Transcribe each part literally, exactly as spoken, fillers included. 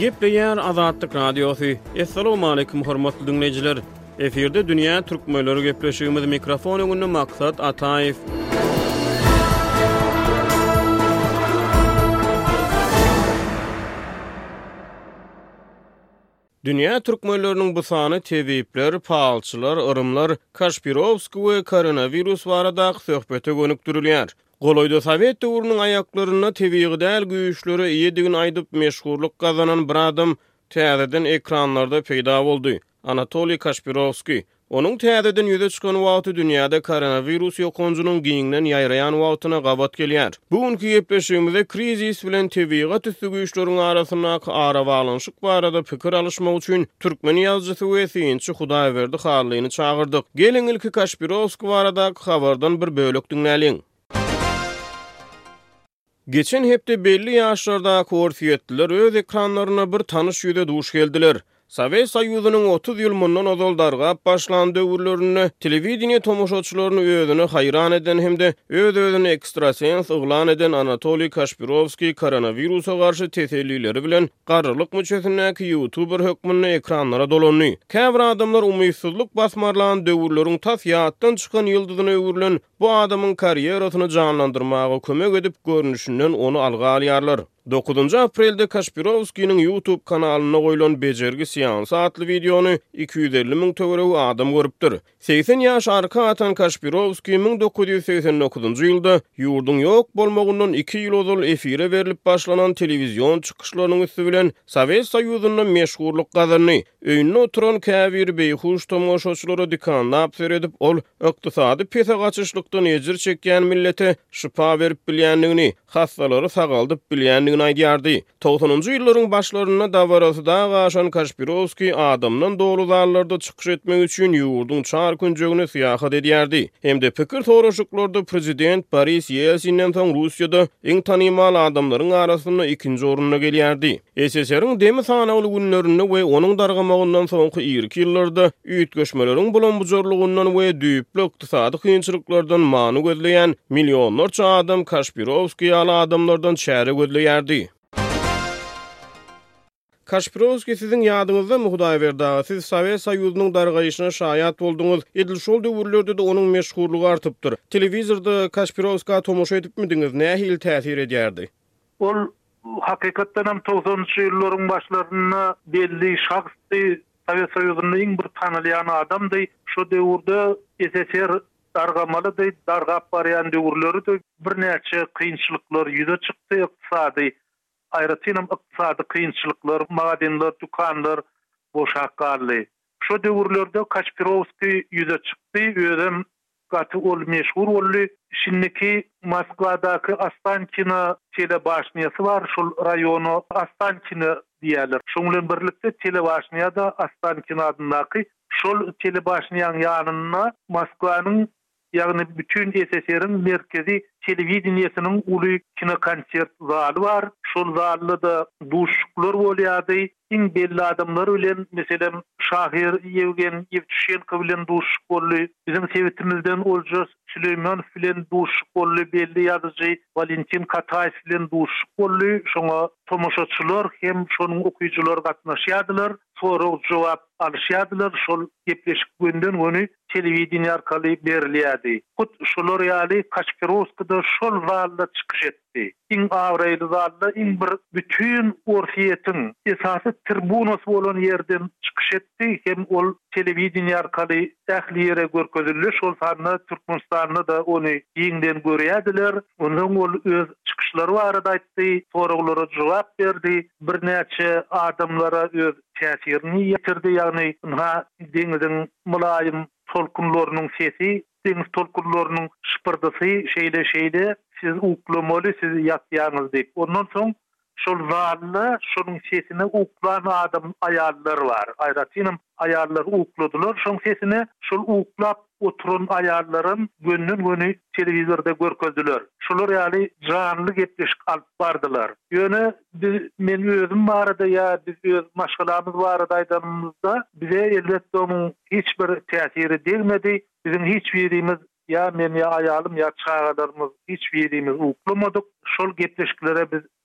Gepleýär Azatlyk Radiosu. Assalamu alaykum hormatly dinleyijiler. Eferde dünýä türkmenleri gepleşigimiz mikrofon öňünde maksat Ataýew. Dünýä türkmenleriniň bu sany tebipler, pahalçylar, ırımlar, Kaşpirovski we koronavirus barada söhbete gönükdirilýär. Goloyda Sowet döwrüniň aýaklaryna tebigidäl güýçleri ýedigin aýdyp meşhurlyk gazanan bir adam täzeden ekranlarda peýda boldy. Anatoliy Kaşpirovski. Onuň täzeden ýüze çykan wagty dünýäde koronavirus ýokunjunyň giňinden ýaýraýan wagtyna gabat gelýär. Bugünkü gepleşigimizde krizis bilen tebigat üstü güýçleriň arasyndaky ara baglanyşyk barada pikir alışmak üçin türkmen ýazgysy we synçy Hudaýberdi Harlyny çağırdyk. Gelin ilki Kaşpirovski baradaky habardan bir bölek dinläliň. Geçen hepde belli ýaşlardaky orfiýetliler öz ekranlaryna bir tanyş ýüze duş geldiler. Sowet Soýuzynyň otuz ýyl mundan ozaldarga başlan döwürlerini telewizioniýa tomoşaçylaryny özüne haýran eden hemde öz-özüne ekstrasens uglan eden Anatoliy Kaşpirovski koronavirusa garşy tesellileri bilen garrylyk müçesindäki YouTuber hökmüni ekranlara dolandy. Käbir adamlar umysyzlyk basmarlan döwürleriň tas ýatdan çykan ýyldyzyna öwürlen bu adamyň karýerasyny janlandyrmaga kömek edip görnüşinden onu alga alýarlar. dokuzuncu aprelde Kaşpirovski'nin YouTube kanalyna goýulan bejergi seans adly videonu iki yüz elli miň töwereg adam görüpdir. seksen ýaş arka atan Kaşpirovski bin dokuz yüz seksen dokuzuncu ýylda ýurdun ýok bolmagyndan iki ýyl ozal efire berilip başlanan telewizion çykyşlarynyň üstü bilen Sowet Soýuzyna meşhurlyk gazandy. Öýünde oturan käbir beýhuş tomoşaçylara dikanlap seredip ol ykdysady pese gaçyşlykdan ejir çekýän millete şifa berip bilýändigini, hastalary sagaldyp bilýändigini aýdýardy. togsonuncu ýyllaryň başlaryna dawarasy da gaşan Kaşpirovski adamdan dolu zarlarda çykyş etmek üçin ýurdun çar künjegine syýahat edýärdi. Hemde pikir soraşyklarda prezident Boris Yeltsin'den soň Russiýada iň tanymal adamlaryň arasynda ikinji orunda gelýärdi. S S S R-iň demi sanaly günlerinde we onuň dargamagyndan soňky ýygrek ýyllarda üýtgeşmeleriň bolan bujurlugyndan we düýpli ykdysady kynçylyklardan many gözleýän millionlarça adam Kaşpirovski ýaly adamlardan çäre gözleýärdi. Kaşpirovski sizin ýadyňyzda Hudaýberdi, siz Sowet Soýuzynyň dargaýyşyna şaýat bolduňyz. Edil şol döwürlerde de onuň meşhurlygy artypdyr. Telewizorda Kaşpirovskiga tomoşa edipmidiňiz? Nähil täsir edýärdi? Ol hakykatdan hem togsonunçy ýyllaryň başlaryna belli şahsy Sowet Soýuzynyň iň bir tanylýan adamdy. Şo döwürde S S S R dargamalydy, dargap barýan döwürleri de bir näçe kynçylyklar ýüze çykdy, ykdysady aýratynam ykdysady kynçylyklar, magazinler, dukanlar boşak galdy. Şo döwürlerde Kaşpirovski ýüze çykdy, özüm gaty ol meşhur boldy. Şimdiki Moskwadaky Ostankino telebaşniýasy bar, şol raýony Ostankino diýerler. Şoň bilen birlikde telebaşniýada Ostankino adyndaky şol telebaşniýanyň ýanyna Moskwanyň ýagny bütün S S S R-iň merkezi telewizioniýasynyň uly kino konsert zaly bar. Şol zalda da duşuklar bolýardy. İň belli adamlar bilen, meselem Şahir Yevgen Yevtushenko bilen duşuk boldy. Bizim sewetimizden Olja Süleymanov bilen duşuk boldy. Belli ýazyjy Valentin Kataýew bilen duşuk boldy. Şoňa tomoşaçylar hem şonuň okuyjylar gatnaşýardylar. Sorag jogap alýardylar. Şol gepleşik günden göni telewizioniýa arkaly berilýärdi. Hut şolar ýaly Kaşpirovski da şol zalda çykyş etdi. İň awraýly zalda iň bir bütün orfiýetiň esasy tribunasy bolan ýerden çykyş etdi. Hem ol telewizioniýa arkaly ähli ýere görkezildi. Şol sanda Türkmenistanda da ony ýeňden görýärdiler. Ondan ol öz çykyşlary barada aýtdy, soraglara jogap berdi. Bir näçe adamlara öz täsirini ýetirdi. Ýagny ha deňiziň mulaýym tolkunlarynyň sesi, deňiz tolkunlarynyň şypırdysy şeýle şeýle siz uklamaly, siz ýatýaňyz diýip. Ondan soň şol zalda şonuň sesine uklan adam aýallar bar. Aýratynam aýallar ukladylar. Şoň sesine şol uklap oturan aýallaryň gönnün göni telewizorda görkezdiler. Şolar ýaly janly gepleşik alyp bardylar. Ýöne biz men özüm barada ýa biz öz maşgalamyz barada aýdamyzda bize elbetde onuň hiç bir täsiri degmedi. Bizim hiç birimiz ya men ya ayalım ya çağalarımız hiç birimiz uklamadık. Şol gepleşiklere biz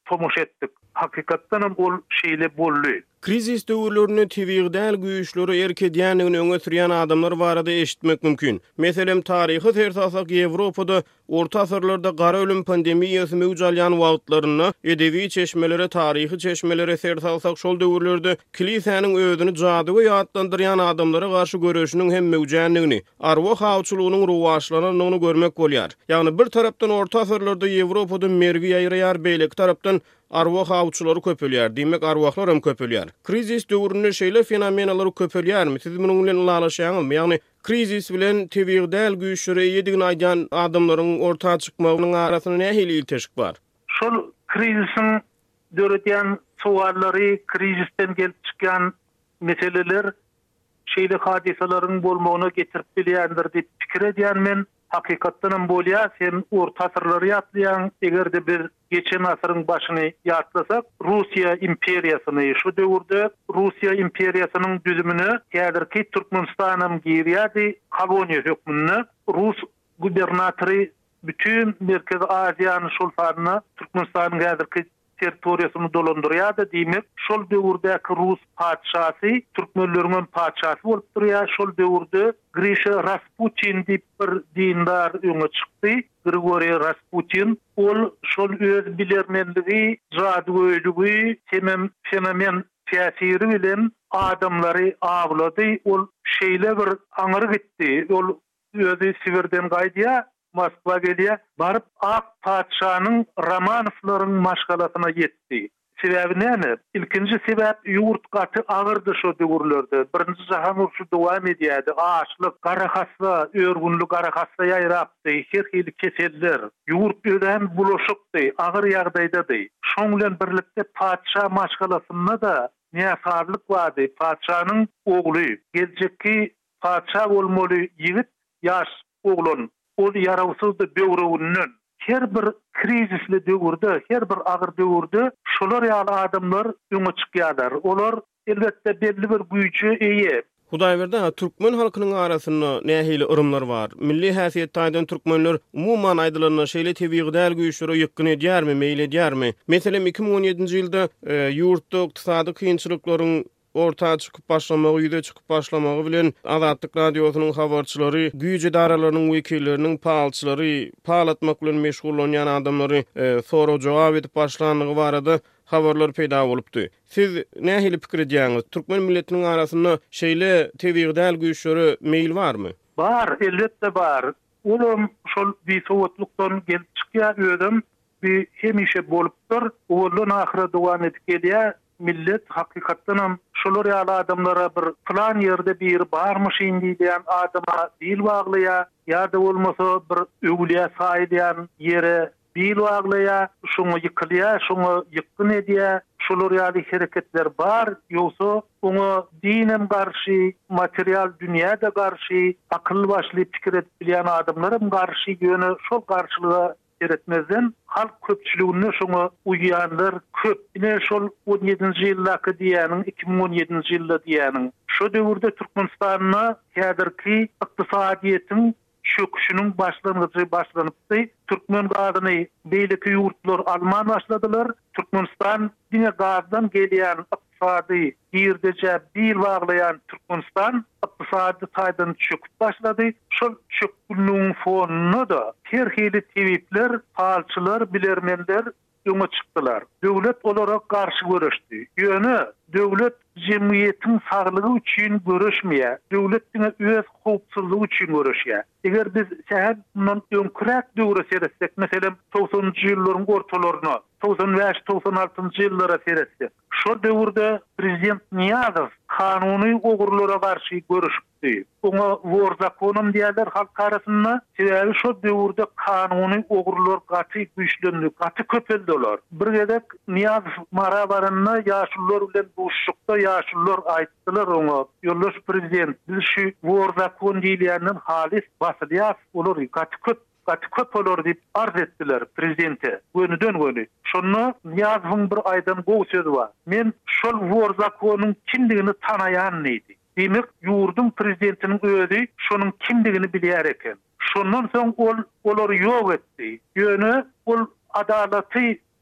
tomuş etdik. Hakykatdanam ol şeýle boldy. Krizis döwürlerini tebigdäl güýçleri erkedýänligini öňe sürýän adamlar barada eşitmek mümkin. Meselem taryhy tersasak Ýewropada orta asyrlarda gara ölüm pandemiýasy mewjud alýan wagtlaryna edebi çeşmelere, taryhy çeşmelere tersasak şol döwürlerde kilisäniň özüni jadygy ýatlandyrýan adamlara garşy göreşiniň hem mewjudligini, arwah hawçylygynyň ruwaşlanyny görmek bolýar. Ýagny bir tarapdan orta asyrlarda Ýewropada mergi ýaýraýar, beýleki tarapdan arwah hawçylary köpelýär. Demek arwahlar hem köpelýär. Krizis döwründe şeýle fenomenalary köpelýärmi? Siz munyň bilen ulalaşýaňyzmy? Ýagny krizis bilen tebigdäl güýçleri ýedigini aýdan adamlaryň ortaga çykmagynyň arasyna nähili ilteşik bar? Şol krizisiň döredýän sowallary, krizisten gelip çykýan meseleler şeýle hadisalaryň bolmagyna getirip bilýändir diýip pikir edýän men. Hakykatdan bolýa, sen orta asyrlary ýatlaýan, egerde bir geçen asyryň başyny ýatlasak, Russiýa imperiýasyny, şu döwürde Russiýa imperiýasynyň düzümini häzirki Türkmenistanam girýärdi, koloniýa hökmüne Rus gubernatory bütün Merkez Aziýany şol sarna Türkmenistanyň häzirki territoriýasyny dolandyrýardy diýmek, şol döwürdäki Rus padşasy türkmenleriň padşasy bolup durýar. Şol döwürde Grisha Rasputin diýip bir dindar öňe çykdy. Grigoriy Rasputin ol şol öz bilermenligi, jadygoýligi, temem fenomen täsiri bilen adamlary awlady. Ol şeýle bir aňyr gitdi. Ol özü Sibirden gaýdýa, Moskva gelýär, baryp ak padşanyň Romanovlaryň maşgalasyna ýetdi. Sebebi näme? İlkinji sebäp ýurt gaty agyrdy şo döwürlerde. Birinji jahan uruşy dowam edýärdi. Açlyk, gara hassa, örgünlük gara hassa ýaýrapdy. Her hili keseller. Ýurt ölen bulaşykdy, agyr ýagdaýdady. Şoň bilen birlikde padşa maşgalasyna da näsarlyk bardy. Padşanyň ogly, geljekki padşa bolmaly ýigit, ýaş oglun. Ol yarawsızdy döwründen her bir krizisli döwürde, her bir agyr döwürde şolar ýaly adamlar öňe çykýarlar. Olar elbetde belli bir güýçe eýe. Hudaýberde türkmen halkynyň arasynda nähili ırımlar bar. Milli häsiýetden türkmenler umumyň aýdylaryna şeýle tebigdäl güýçleri ýykyn edýärmi, meýil edýärmi? Meselem iki bin on ýedinji ýylda ýurtda ykdysady kynçylyklaryň ortaga çykyp başlamagy, ýüze çykyp başlamagy bilen Azatlyk radiosynyň habarçylary, güýje daralarynyň wekilleriniň paýalçylary, paýlatmak bilen meşgullanýan adamlary e, soraw jogap edip başlandygy barada habarlar peýda bolupdy. Siz nähili pikir edýäňiz? Türkmen milletiniň arasynda şeýle tebigdäl güýçleri meýil barmy? Bar, elbetde bar. Olum şol bisowatlykdan gelip çykýar ödüm bir hemişe bolupdyr. Olun ahyra dowam edip gelýär. Millet hakykatdan şolar ýaly adamlara bir plan ýerde bir barmyş indi diýen adama dil baglaýa, ýa-da bolmasa bir öwliýa saýdyan ýere dil baglaýa, şoňa ýykylýa, şoňa ýykyn edýär. Şolar ýaly hereketler bar, ýogsa oňa dinem garşy, material dünýäde garşy, akyl başly pikir edip bilýän adamlara garşy ýöne şol garşylyga eretmezden halk köpçüligini şoňa uýýanlar köp. Ine şol on ýedinji ýyldaky diýäniň, iki bin on ýedinji ýylda diýäniň şo döwürde Türkmenistanyna häzirki ykdysadyýetiň çöküşiniň başlangyjy başlanypdy. Türkmen gazyny beýleki ýurtlar alman başladylar. Türkmenistan diňe gazdan gelýän ykdysady ýerdeje bir baglayan Türkmenistan ykdysady taýdan çöküp başlady. Şol çöküklüğün fonuna da her hili tebipler, palçylar, bilermenler öňe çykdylar. Döwlet olarak garşy görüşdi. Ýöne döwlet jemgyýetiň saglygy üçin görüşmeýär. Döwletdiň öz howpsuzlygy üçin görüşýär. Eger biz şäher bundan öňkürek döwre seretsek, meselem togsoňunjy ýyllaryň ortalaryna, togson beş togson altyncı ýyllara seretsek, şo döwürde prezident Niýazow kanuny ogurlara garşy görüşdi. Oňa wor zakonum diýerler halk arasynda. Sebebi şo döwürde kanuny ogurlar gaty güýçlendi, gaty köpeldiler. Bir gedek Niýazow marabaryna ýaşullar bilen duşşukda ýaşullar aýtdylar oňa, ýoldaş prezident, biz şu wor zakon diýilýänden halis basylýas, olar gaty köp gaty köp olar diýip arz etdiler prezidente. Gönüden göni. Şonu Niýazowyň bir aýdan gowy sözi bar. Men şol wor zakonyň kimdigini tanaýan idi. Demek ýurdun prezidentiniň özü şonuň kimdigini bilýär eken. Şondan soň ol olar ýok etdi. Ýöne ol adalaty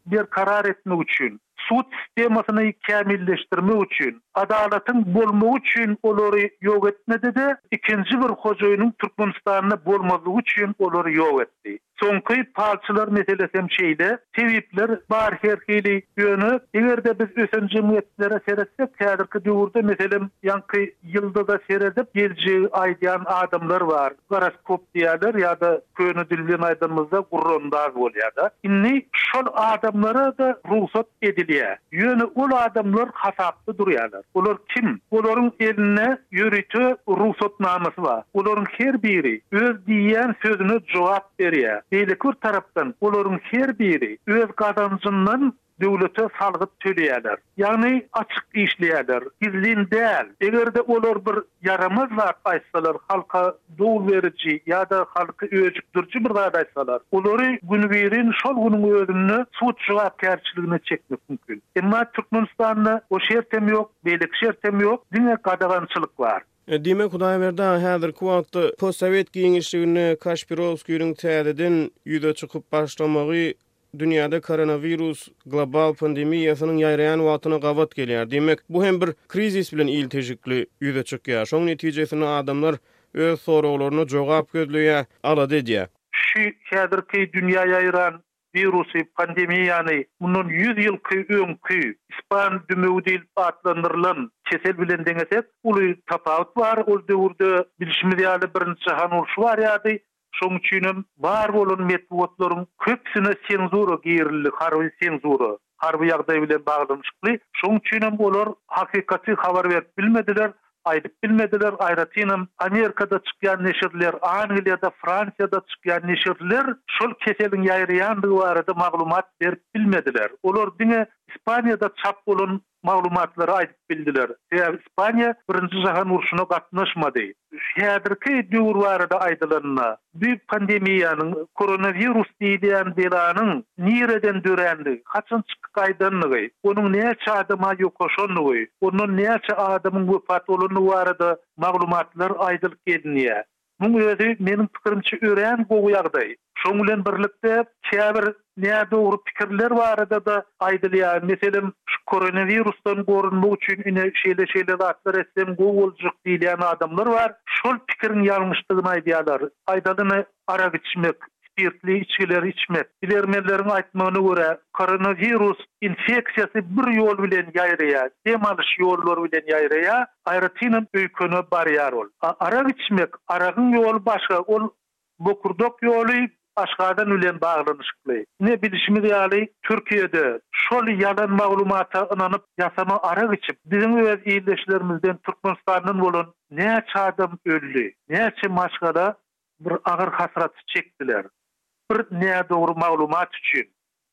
bir karar etmek üçin, sud sistemasyny kämilleşdirmek üçin, adalatyň bolmagy üçin olary ýok etmedi de ikinji bir hojaýynyň Türkmenistanyna bolmagy üçin olary ýok etdi. Soňky palçylar meselesem şeýle, sebepler bar herhili ýöne. Egerde biz ösen jemgyýetlere seretsek, häzirki döwürde meselem ýanky ýylda da seredip gelji aýdýan adamlar var. Garaskop diýerler ýa-da köni dilden aýdymyzda gurrondaz bolýar. Inni şol adamlara da ruhsat edilýär. Ýöne ol adamlar hasaply durýarlar. Olar kim? Olaryň eline ýörütü ruhsatnamasy bar. Olaryň her biri öz diýen sözüne jogap berýär. Beýle bir tarapdan olaryň her biri öz gazanjyndan döwlete salgyp töleýärler. Ýagny açyk işleýärler, gizlin däl. Egerde olar bir yaramaz zat aýtsalar, halka dowul beriji ýa-da halky öýjükdirji bir zat aýtsalar, olary günüberin şol günüň özünde suç jogapkärçiligine çekmek mümkin. Emma Türkmenistanda o şertem ýok, beýlik şertem ýok, diňe gadagançylyk bar. Dimek Hudaýberdi häzirki wagtda postsovet giňişligini Kaşpirovskiýiň täzeden ýüze çykyp başlamagy dünýäde koronavirus global pandemiýasynyň ýaýraýan wagtyna gawat gelýär. Demek bu hem bir krizis bilen iltejikli ýüze çykýar. Şoň netijesinde adamlar öz soraglaryna jogap gözleýär, alady diýär. Şu häzirki dünýä ýaýran virusy pandemiýany mundan yüz ýylky öňkü ispan dümegi diýip adlandyrılan kesel bilen deňesek, uly tapawut bar. Ol döwürde bilişimiz ýaly birinji jahan uruşy bar ýa-da şoň üçin bar bolan metodlaryň köpsine senzura girildi, harby senzura, harby ýagdaý bilen baglanyşykly. Şoň üçin bolar hakykatly habar berip bilmediler. Aýdyp bilmediler. Aýratynam Amerikada çykýan neşirler, Angliýada, Fransiýada çykýan neşirler şol keseliň ýaýraýandygy barada maglumat berip bilmediler. Olar diňe Ispaniýada çap bolan maglumatlary aýdyp bildiler. Sebäbi Ispaniýa birinji jahan uruşyna gatnaşmady. Häzirki döwür barada aýdylanyna bu pandemiýanyň, koronavirus diýilen belanyň nireden dörendi, kaçan çykyp aýdanlygy, onuň näçe adama ýokaşanlygy, onuň näçe adamyň wefat bolanyny barada maglumatlar aýdylyp gelýär. Bu özü menim pikirimçe ören gowy ýagdaý. Şoň bilen birlikde käbir näme dogry pikirler barada da aýdylýar. Meselem şu koronavirusdan gorunmak üçin ine şeýle şeýle zatlar etsem gowy boljak diýen adamlar bar. Şol pikirin ýalňyşlygyny aýdýarlar. Aýdalyny ara içmek, spirtli içkiler içmek. Bilermenleriň aýtmagyna görä, koronavirus infeksiýasy bir ýol bilen ýaýraýar, dem alyş ýollary bilen ýaýraýar. Aýratynam öýküne barýar ol. Ara içmek, aragyň ýoly başga, ol bokurdok ýoly başgadan bilen baglanyşykly. Ne bilişimiz ýaly Türkiýede şol ýalan maglumata inanyp ýasama ara içip, bizim öz ýerleşlerimizden Türkmenistanyň bolan näçe adam öldü, näçe maşgada bir agyr hasrat çekdiler. Bir näme dogry maglumat üçin.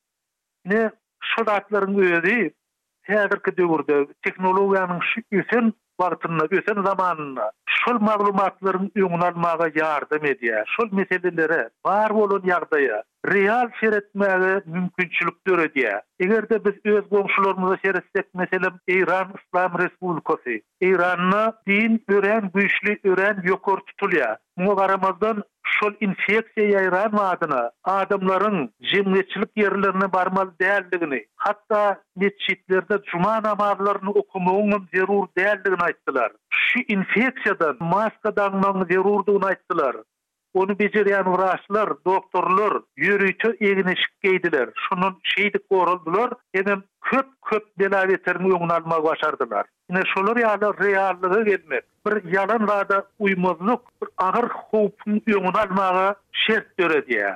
Ne şol atlaryň öýdi, häzirki döwürde teknologiýanyň şu ösen wagtyna, ösen zamanyna şol maglumatlaryň öňüne almaga ýardam edýär. Şol meselelere bar bolan ýagdaýa real şeretmäge mümkinçilik döredýär. Egerde biz öz goňşularymyza şeretsek, meselem Iran Islam Respublikasy, Iranyna din ören, güýçli ören ýokary tutulýar. Muňa garamazdan şol infeksiýa ýaýran wadyna adamlaryň jemgyýetçilik ýerlerine barmaly däldigini, hatda mesçitlerde cuma namazlaryny okumagyň zerur däldigini aýtdylar. Şu infeksiýadan maska dagmagyň zerurdygyny aýtdylar. Onu bejerýän wraçlar, doktorlar ýürüýte egneşik geýdiler. Şunun şeýdik goruldular, hem köp köp belawetleriň öňüne almagy başardylar. Ine şolar ýaly reallygy gelmek, bir ýalan wada uýmazlyk, bir agyr howpyň öňüne almagy şert döredýär.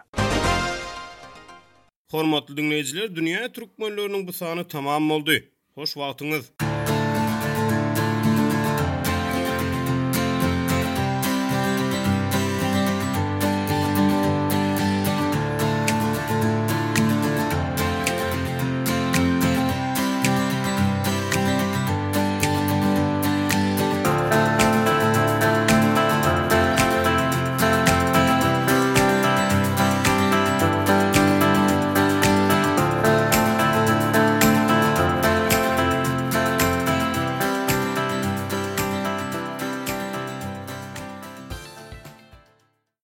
Hormatly dinleýijiler, dünýä türkmenläriniň bu sany tamam boldy. Hoş wagtyňyz.